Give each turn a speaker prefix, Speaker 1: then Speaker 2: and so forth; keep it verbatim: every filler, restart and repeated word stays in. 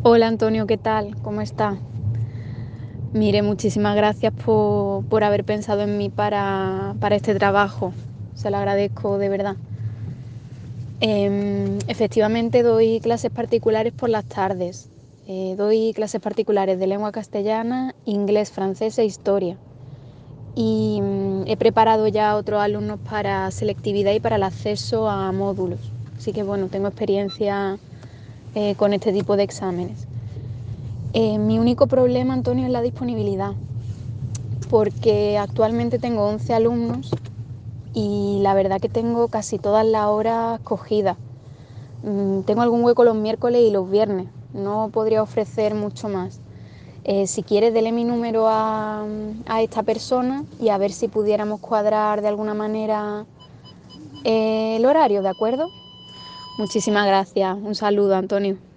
Speaker 1: Hola Antonio, ¿qué tal? ¿Cómo está? Mire, muchísimas gracias por, por haber pensado en mí para, para este trabajo. Se lo agradezco de verdad. Em, efectivamente doy clases particulares por las tardes. Eh, doy clases particulares de lengua castellana, inglés, francés e historia. Y mm, he preparado ya a otros alumnos para selectividad y para el acceso a módulos. Así que bueno, tengo experiencia eh, con este tipo de exámenes. Eh, mi único problema, Antonio, es la disponibilidad, porque actualmente tengo once alumnos y la verdad que tengo casi todas las horas cogidas. Mm, tengo algún hueco los miércoles y los viernes, no podría ofrecer mucho más. Eh, si quieres, dele mi número a, a esta persona y a ver si pudiéramos cuadrar de alguna manera eh, el horario, ¿de acuerdo? Muchísimas gracias. Un saludo, Antonio.